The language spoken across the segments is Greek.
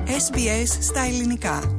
SBS στα ελληνικά.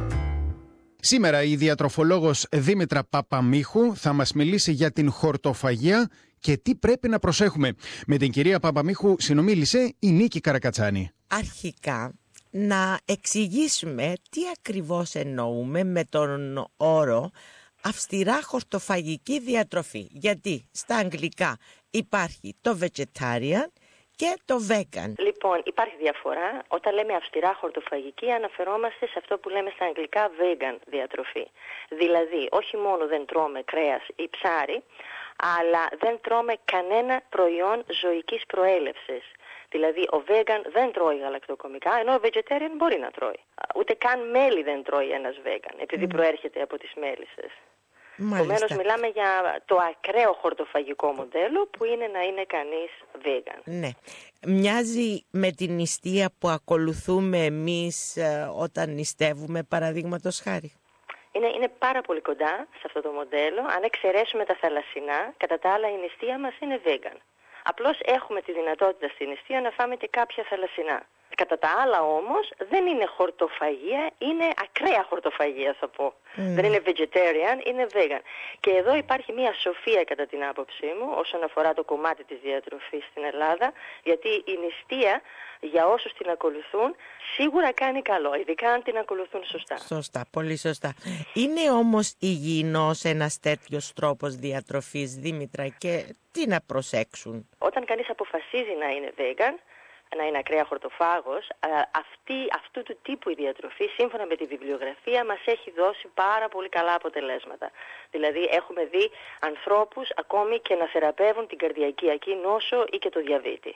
Σήμερα η διατροφολόγος Δήμητρα Παπαμίχου θα μας μιλήσει για την χορτοφαγία και τι πρέπει να προσέχουμε. Με την κυρία Παπαμίχου συνομίλησε η Νίκη Καρακατσάνη. Αρχικά να εξηγήσουμε τι ακριβώς εννοούμε με τον όρο αυστηρά χορτοφαγική διατροφή. Γιατί στα αγγλικά υπάρχει το vegetarian και το vegan. Λοιπόν, υπάρχει διαφορά. Όταν λέμε αυστηρά χορτοφαγική αναφερόμαστε σε αυτό που λέμε στα αγγλικά vegan διατροφή. Δηλαδή, όχι μόνο δεν τρώμε κρέας ή ψάρι, αλλά δεν τρώμε κανένα προϊόν ζωικής προέλευσης. Δηλαδή, ο vegan δεν τρώει γαλακτοκομικά, ενώ ο vegetarian μπορεί να τρώει. Ούτε καν μέλι δεν τρώει ένας vegan, επειδή προέρχεται από τις μέλισσες. Επομένως μιλάμε για το ακραίο χορτοφαγικό μοντέλο που είναι να είναι κανείς vegan. Ναι. Μοιάζει με την νηστεία που ακολουθούμε εμείς όταν νηστεύουμε, παραδείγματος χάρη. Είναι πάρα πολύ κοντά σε αυτό το μοντέλο. Αν εξαιρέσουμε τα θαλασσινά, κατά τα άλλα η νηστεία μας είναι vegan. Απλώς έχουμε τη δυνατότητα στη νηστεία να φάμε και κάποια θαλασσινά. Κατά τα άλλα όμως δεν είναι χορτοφαγία, είναι ακραία χορτοφαγία θα πω. Δεν είναι vegetarian, είναι vegan. Και εδώ υπάρχει μια σοφία κατά την άποψή μου όσον αφορά το κομμάτι της διατροφής στην Ελλάδα, γιατί η νηστεία για όσους την ακολουθούν σίγουρα κάνει καλό, ειδικά αν την ακολουθούν σωστά. Σωστά, πολύ σωστά. Είναι όμως υγιεινός ένας τέτοιος τρόπος διατροφής, Δήμητρα, και τι να προσέξουν? Όταν κανείς αποφασίζει να είναι vegan, να είναι ακραία χορτοφάγος, αυτού του τύπου η διατροφή σύμφωνα με τη βιβλιογραφία μας έχει δώσει πάρα πολύ καλά αποτελέσματα. Δηλαδή έχουμε δει ανθρώπους ακόμη και να θεραπεύουν την καρδιακιακή νόσο ή και το διαβήτη.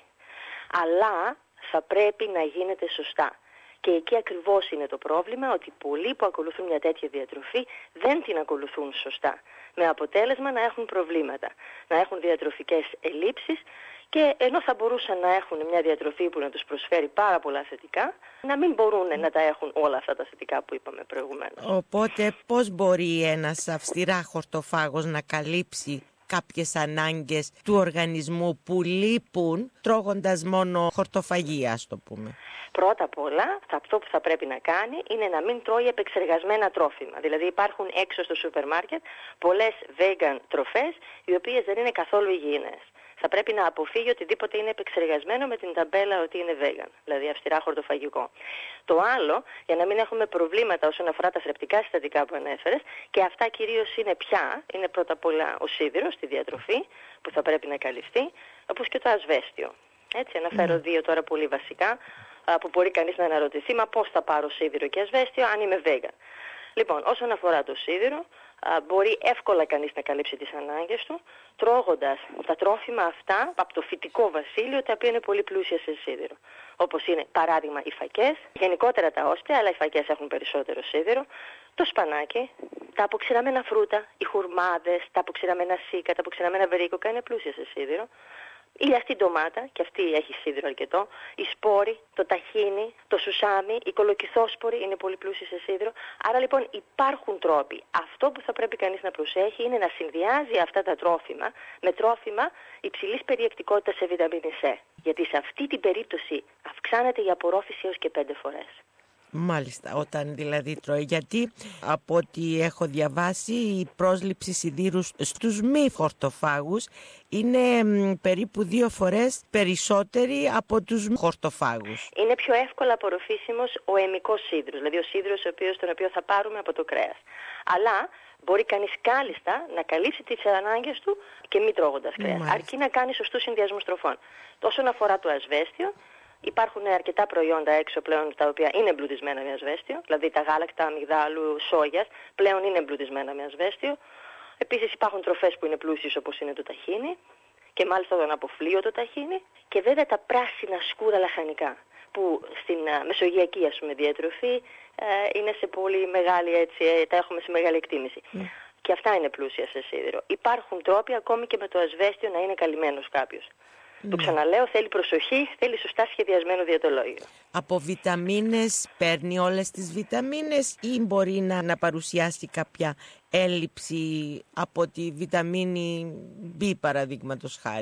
Αλλά θα πρέπει να γίνεται σωστά. Και εκεί ακριβώς είναι το πρόβλημα, ότι πολλοί που ακολουθούν μια τέτοια διατροφή δεν την ακολουθούν σωστά. Με αποτέλεσμα να έχουν προβλήματα, να έχουν διατροφικές ελλείψεις, και ενώ θα μπορούσαν να έχουν μια διατροφή που να τους προσφέρει πάρα πολλά θετικά, να μην μπορούν να τα έχουν όλα αυτά τα θετικά που είπαμε προηγουμένως. Οπότε πώς μπορεί ένας αυστηρά χορτοφάγος να καλύψει κάποιες ανάγκες του οργανισμού που λείπουν τρώγοντας μόνο χορτοφαγία, ας το πούμε? Πρώτα απ' όλα, αυτό που θα πρέπει να κάνει είναι να μην τρώει επεξεργασμένα τρόφιμα. Δηλαδή υπάρχουν έξω στο σούπερ μάρκετ πολλές vegan τροφές, οι οποίες δεν είναι καθόλου υγιεινές. Θα πρέπει να αποφύγει οτιδήποτε είναι επεξεργασμένο με την ταμπέλα ότι είναι vegan, δηλαδή αυστηρά χορτοφαγικό. Το άλλο, για να μην έχουμε προβλήματα όσον αφορά τα θρεπτικά συστατικά που ανέφερες, και αυτά κυρίως είναι πια, είναι πρώτα απ' όλα ο σίδηρος στη διατροφή που θα πρέπει να καλυφθεί, όπως και το ασβέστιο. Έτσι, αναφέρω δύο τώρα πολύ βασικά, που μπορεί κανείς να αναρωτηθεί, μα πώς θα πάρω σίδηρο και ασβέστιο αν είμαι vegan? Λοιπόν, όσον αφορά το σίδηρο, μπορεί εύκολα κανείς να καλύψει τις ανάγκες του τρώγοντας τα τρόφιμα αυτά από το φυτικό βασίλειο, τα οποία είναι πολύ πλούσια σε σίδηρο. Όπως είναι παράδειγμα οι φακές, γενικότερα τα όσπρια, αλλά οι φακές έχουν περισσότερο σίδηρο, το σπανάκι, τα αποξηραμένα φρούτα, οι χουρμάδες, τα αποξηραμένα σίκα, τα αποξηραμένα βερίκοκα είναι πλούσια σε σίδηρο. Η λιαστή ντομάτα, και αυτή έχει σίδηρο αρκετό, η σπόρη, το ταχίνι, το σουσάμι, η κολοκυθόσπορη είναι πολύ πλούσιοι σε σίδηρο. Άρα λοιπόν υπάρχουν τρόποι. Αυτό που θα πρέπει κανείς να προσέχει είναι να συνδυάζει αυτά τα τρόφιμα με τρόφιμα υψηλής περιεκτικότητας σε βιταμίνη C. Γιατί σε αυτή την περίπτωση αυξάνεται η απορρόφηση έως και 5 φορές. Μάλιστα, όταν δηλαδή τρώει. Γιατί από ό,τι έχω διαβάσει η πρόσληψη σιδήρου στους μη χορτοφάγους είναι περίπου 2 φορές περισσότερη από τους χορτοφάγους. Είναι πιο εύκολα απορροφήσιμος ο αιμικός σίδηρος, δηλαδή ο σίδηρος τον οποίο θα πάρουμε από το κρέας. Αλλά μπορεί κανείς κάλλιστα να καλύψει τις ανάγκες του και μη τρώγοντας κρέας, αρκεί να κάνει σωστούς συνδυασμούς τροφών. Όσον αφορά το ασβέστιο, υπάρχουν αρκετά προϊόντα έξω πλέον τα οποία είναι εμπλουτισμένα με ασβέστιο, δηλαδή τα γάλακτα, αμυγδάλου, σόγιας πλέον είναι εμπλουτισμένα με ασβέστιο. Επίσης υπάρχουν τροφές που είναι πλούσιες όπως είναι το ταχίνι και μάλιστα τον αποφλίωτο ταχίνι, και βέβαια τα πράσινα σκούρα λαχανικά που στην μεσογειακή διατροφή είναι σε πολύ μεγάλη, τα έχουμε σε μεγάλη εκτίμηση. Και αυτά είναι πλούσια σε σίδηρο. Υπάρχουν τρόποι ακόμη και με το ασβέστιο να είναι καλυμμένος κάποιος. Το ξαναλέω, θέλει προσοχή, θέλει σωστά σχεδιασμένο διαιτολόγιο. Από βιταμίνες παίρνει όλες τις βιταμίνες ή μπορεί να παρουσιάσει κάποια έλλειψη από τη βιταμίνη B, παραδείγματος χάρη?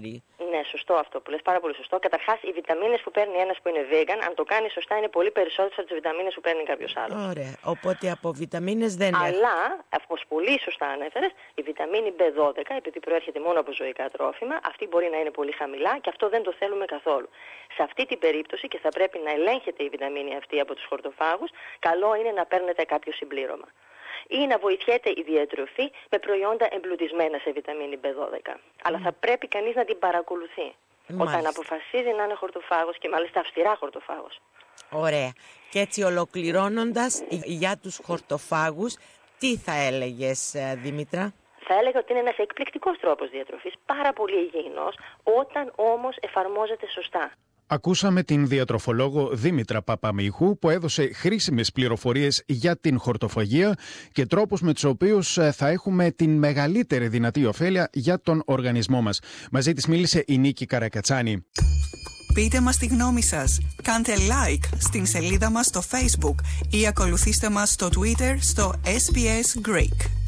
Ναι, σωστό αυτό που λες, πάρα πολύ σωστό. Καταρχάς, οι βιταμίνες που παίρνει ένας που είναι vegan, αν το κάνει σωστά, είναι πολύ περισσότερες από τις βιταμίνες που παίρνει κάποιος άλλος. Ωραία. Οπότε από βιταμίνες δεν έχει. Αλλά, όπως πολύ σωστά ανέφερες, η βιταμίνη B12, επειδή προέρχεται μόνο από ζωικά τρόφιμα, αυτή μπορεί να είναι πολύ χαμηλά και αυτό δεν το θέλουμε καθόλου. Σε αυτή την περίπτωση, και θα πρέπει να ελέγχεται η βιταμίνη αυτή από τους χορτοφάγους, καλό είναι να παίρνετε κάποιο συμπλήρωμα. Ή να βοηθιέται η διατροφή με προϊόντα εμπλουτισμένα σε βιταμίνη B12. Αλλά θα πρέπει κανείς να την παρακολουθεί. Όταν αποφασίζει να είναι χορτοφάγος και μάλιστα αυστηρά χορτοφάγος. Ωραία. Και έτσι ολοκληρώνοντας, για τους χορτοφάγους, τι θα έλεγες, Δήμητρα? Θα έλεγα ότι είναι ένας εκπληκτικός τρόπος διατροφής, πάρα πολύ υγιεινός, όταν όμως εφαρμόζεται σωστά. Ακούσαμε την διατροφολόγο Δήμητρα Παπαμίχου που έδωσε χρήσιμες πληροφορίες για την χορτοφαγία και τρόπους με τους οποίους θα έχουμε την μεγαλύτερη δυνατή ωφέλεια για τον οργανισμό μας. Μαζί της μίλησε η Νίκη Καρακατσάνη. Πείτε μας τη γνώμη σας. Κάντε like στην σελίδα μας στο Facebook ή ακολουθήστε μας στο Twitter στο SBS Greek.